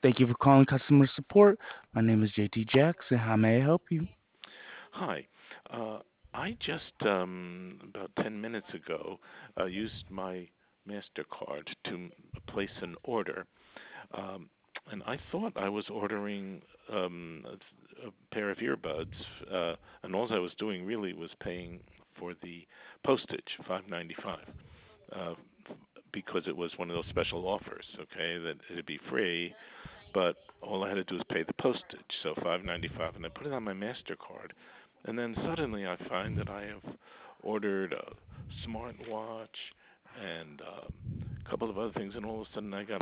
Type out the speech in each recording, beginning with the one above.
Thank you for calling customer support. My name is JT Jackson. How may I help you? Hi. Uh, I just about 10 minutes ago used my MasterCard to place an order, um, and I thought I was ordering a pair of earbuds, and all I was doing really was paying for the postage, 5.95, uh, because it was one of those special offers. Okay, that it'd be free, but all I had to do was pay the postage, so 5.95, and I put it on my Mastercard, and then suddenly I find that I have ordered a smartwatch and a couple of other things, and all of a sudden I got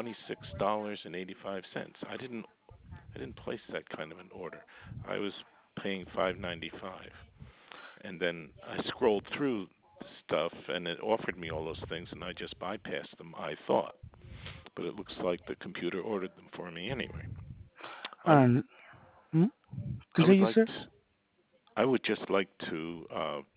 $26.85. I didn't place that kind of an order. I was paying 5.95, and then I scrolled through the stuff, and it offered me all those things, and I just bypassed them. I thought, but it looks like the computer ordered them for me anyway. I would Um, hmm? I would Continue, like sir. I would just like to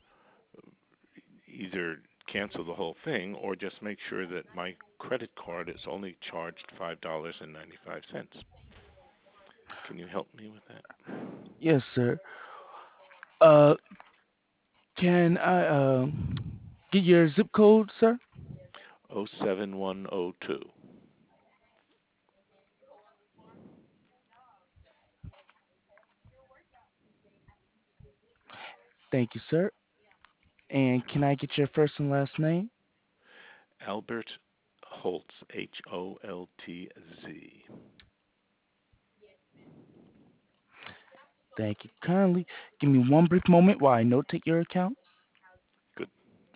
either cancel the whole thing or just make sure that my credit card is only charged $5.95. Can you help me with that? Yes, sir. Uh, can I get your zip code, sir? 07102. Thank you, sir. And can I get your first and last name? Albert Holtz, Holtz. Thank you kindly. Give me one brief moment while I notate your account. Good.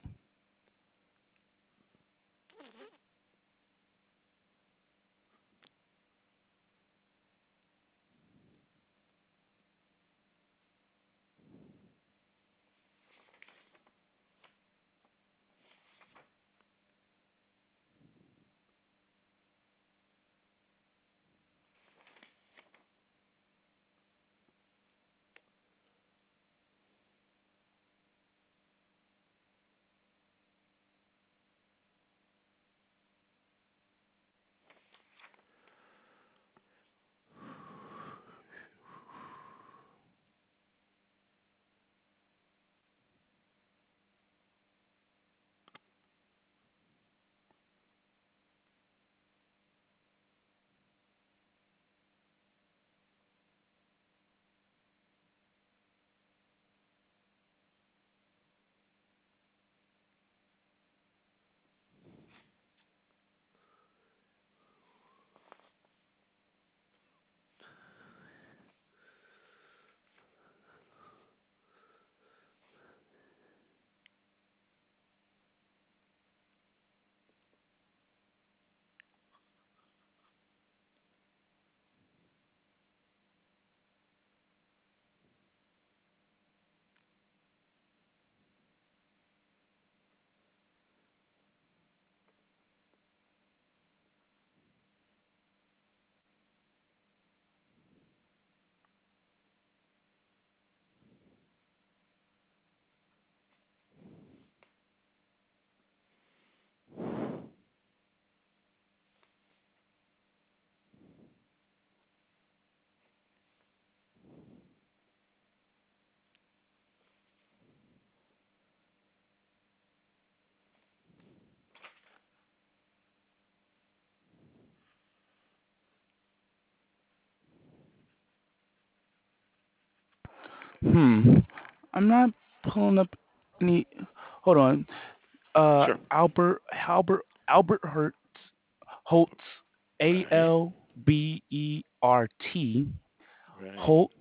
Hmm. I'm not pulling up any. Hold on. Sure. Albert Holtz, Right. Albert Right. Holtz,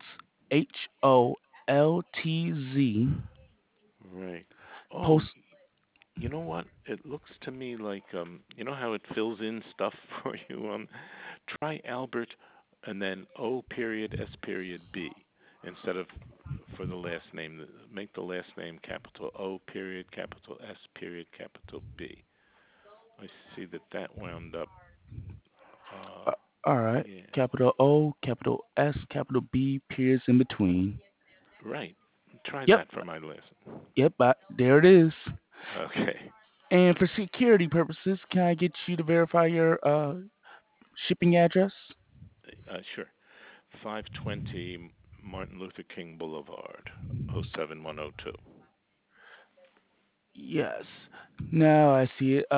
Holtz. Right. Oh, Post. you know what? It looks to me like you know how it fills in stuff for you. Try Albert and then O period S period B instead of for the last name. Make the last name capital O period capital S period capital B. I see that that wound up. Uh, Uh, all right. yeah. Capital O, capital S, capital B, periods in between. Right. Try Yep. that for my lesson. Yep. There it is. Okay. And for security purposes, can I get you to verify your shipping address? Sure. 520 Martin Luther King Boulevard, 07102. Yes. Now I see it.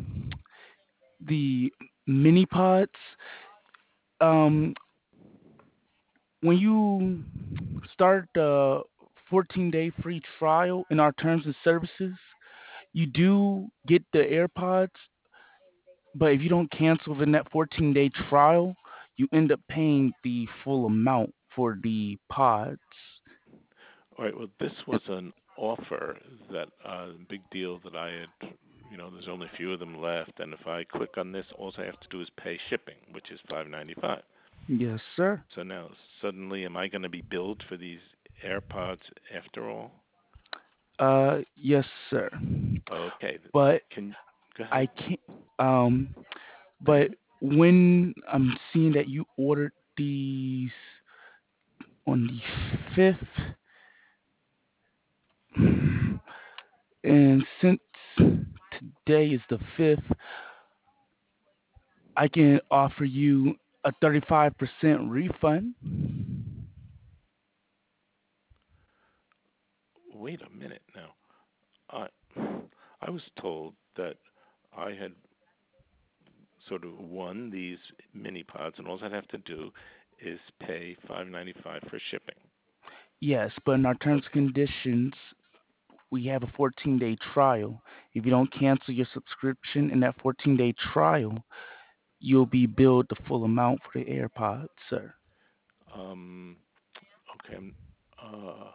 The mini pods. Um, when you start the 14-day free trial in our terms and services, you do get the AirPods, but if you don't cancel within that 14-day trial, you end up paying the full amount for the pods. All right. Well, this was an offer that big deal that I had. There's only a few of them left, and if I click on this, all I have to do is pay shipping, which is 5.95. Yes, sir. So now suddenly, am I going to be billed for these AirPods after all? Yes, sir. Okay. But Can Go I ahead. can't. Um, but when I'm seeing that you ordered these on the 5th, and since today is the 5th, I can offer you a 35% refund. Wait a minute now. I I was told that I had sort of won these mini pods, and all I'd have to do is pay 5.95 for shipping. Yes, but in our terms and Okay. conditions, we have a 14-day trial. If you don't cancel your subscription in that 14-day trial, you'll be billed the full amount for the AirPods, sir. Um. Okay. Uh.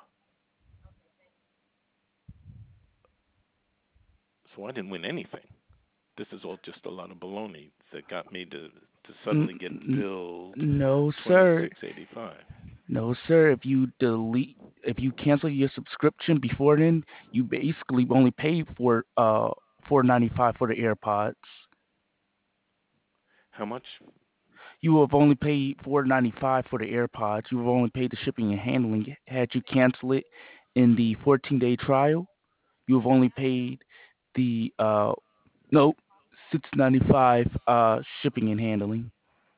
So I didn't win anything. This is all just a lot of baloney that got me to N- suddenly get n- billed no, sir. 26.85. No, sir. If you cancel your subscription before then, you basically only pay for 4.95 for the AirPods. How much? You will have only paid 4.95 for the AirPods. You will have only paid the shipping and handling. Had you cancel it in the 14-day trial, you have only paid the no 6.95 shipping and handling.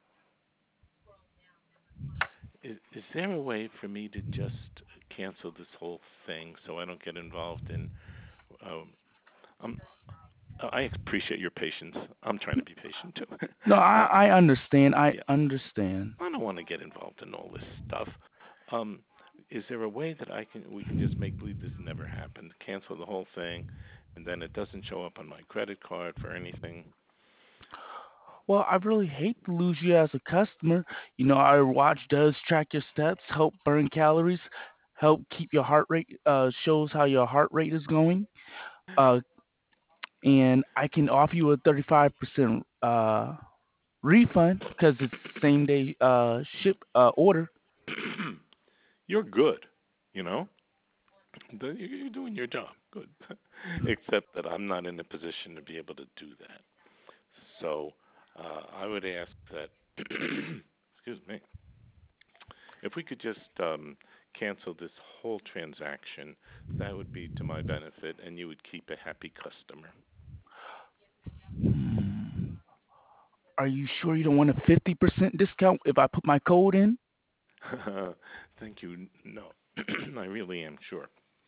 Is there a way for me to just cancel this whole thing so I don't get involved in? Um, I'm, I appreciate your patience. I'm trying to be patient too. No, uh, I understand. I yeah, understand. I don't want to get involved in all this stuff. Um, is there a way that we can just make believe this never happened, cancel the whole thing, and then it doesn't show up on my credit card for anything? Well, I really hate to lose you as a customer. You know, our watch does track your steps, help burn calories, help keep your heart rate, shows how your heart rate is going. Uh, and I can offer you a 35% refund because it's same day ship order. You're good, you know. You're doing your job, good. Except that I'm not in a position to be able to do that. So I would ask that, excuse me, if we could just cancel this whole transaction, that would be to my benefit, and you would keep a happy customer. Hmm. Are you sure you don't want a 50% discount if I put my code in? Thank you. No, I really am sure.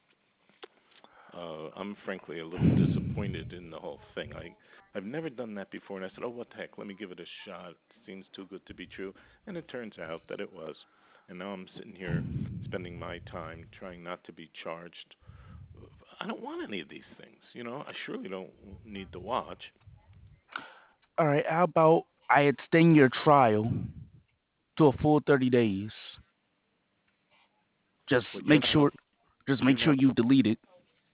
I'm frankly a little disappointed in the whole thing. I've never done that before, and I said, "Oh, what the heck? Let me give it a shot. Seems too good to be true." And it turns out that it was. And now I'm sitting here spending my time trying not to be charged. I don't want any of these things. I surely don't need the watch. All right, how about I extend your trial to a full 30 days? Just But make sure just you're make sure not. you delete it.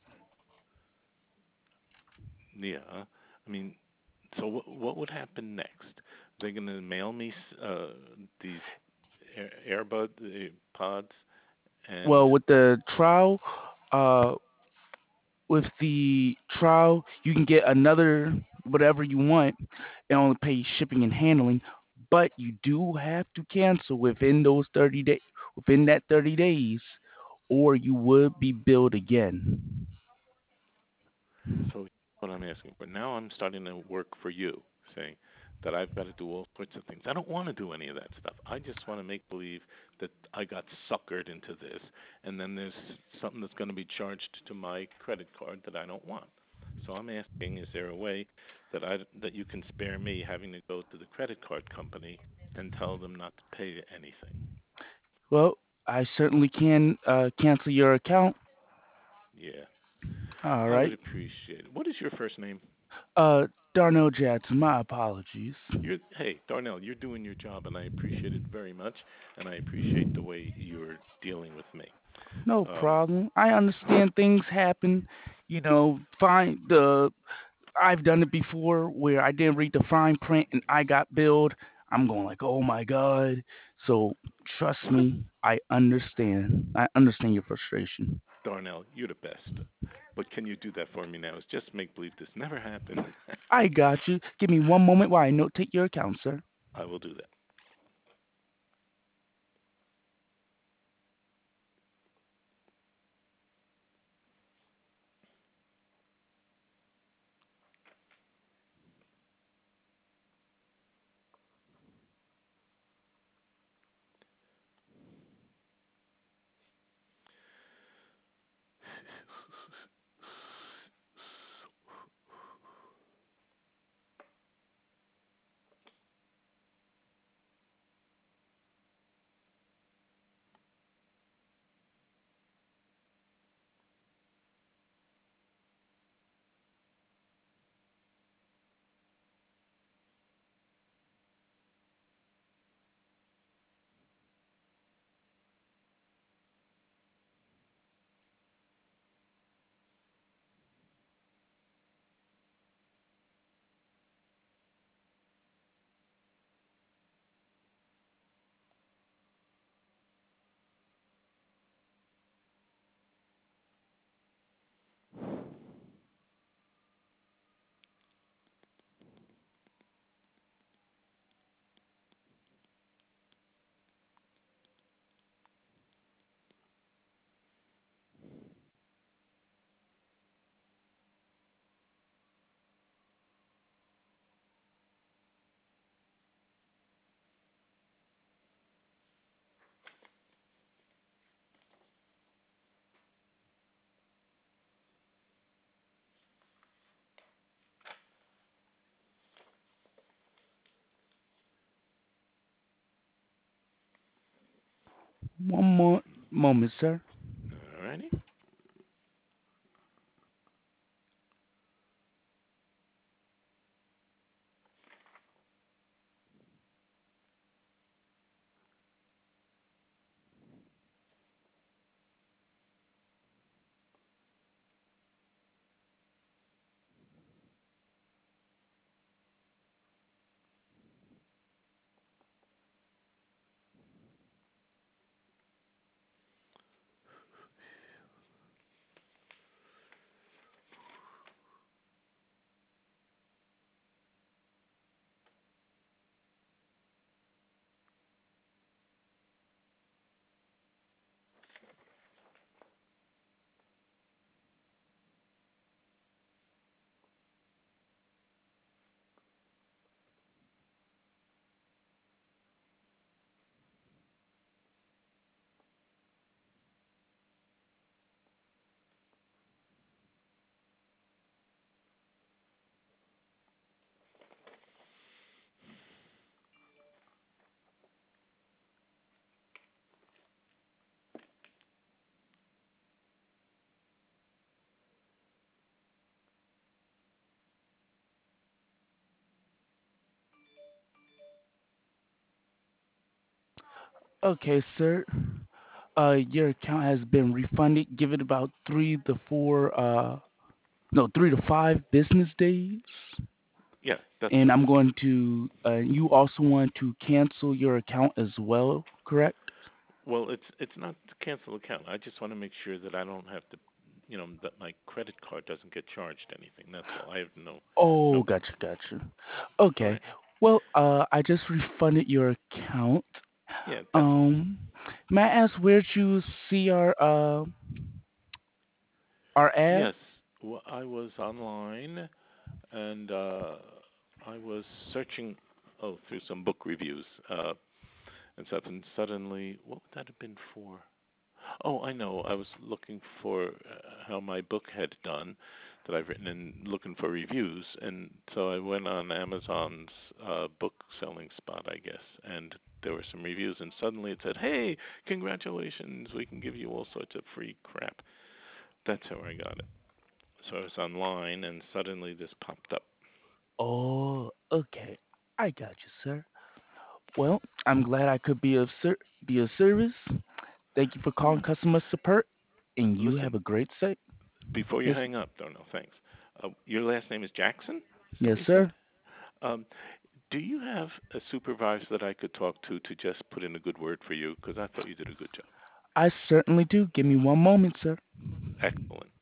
Yeah. I mean, so what would happen next? They're gonna mail me these Airbud pods, and Well, with the trial, uh, with the trial, you can get another whatever you want and only pay shipping and handling. But you do have to cancel within those 30 days, within that 30 days, or you would be billed again. so what I'm asking for now, I'm starting to work for you. See, that I've got to do all sorts of things. I don't want to do any of that stuff. I just want to make believe that I got suckered into this, and then there's something that's going to be charged to my credit card that I don't want. So I'm asking, is there a way that you can spare me having to go to the credit card company and tell them not to pay anything? Well, I certainly can cancel your account. Yeah, All I would right. appreciate it. What is your first name? Uh, Darnell Jackson, my apologies. Hey, Darnell, you're doing your job, and I appreciate it very much, and I appreciate the way you're dealing with me. No Um, problem. I understand things happen. Fine. I've done it before where I didn't read the fine print and I got billed. I'm going like, oh my god. So trust what? me, I understand. I understand your frustration. Darnell, you're the best. But can you do that for me now? It's just make believe this never happened. I got you. Give me one moment while I notate your account, sir. I will do that. One more moment, sir. Alrighty. Okay, sir. Your account has been refunded. Give it about 3 to 5 business days. Yeah, that's And I'm fine. going to, you also want to cancel your account as well, correct? Well, it's not to cancel account. I just want to make sure that I don't have to, that my credit card doesn't get charged anything. That's all. I have Oh, no. gotcha, gotcha. All Okay. right. Well, I just refunded your account. Yeah, that's fine. Um, may I ask where you see our ad? Yes, I was online and I was searching. through some book reviews and stuff. And suddenly, what would that have been for? Oh, I know. I was looking for how my book had done that I've written and looking for reviews. And so I went on Amazon's book selling spot, I guess, and there were some reviews. And suddenly it said, "Hey, congratulations! We can give you all sorts of free crap." That's how I got it. So I was online, and suddenly this popped up. Oh, okay. I got you, sir. Well, I'm glad I could be of service. Thank you for calling Yeah. customer support, and you have Listen, a great day. before you Yes, hang up, no, no, thanks. Your last name is Jackson? Is that yes, what you said? sir. Um, do you have a supervisor that I could talk to just put in a good word for you? Because I thought you did a good job. I certainly do. Give me one moment, sir. Excellent.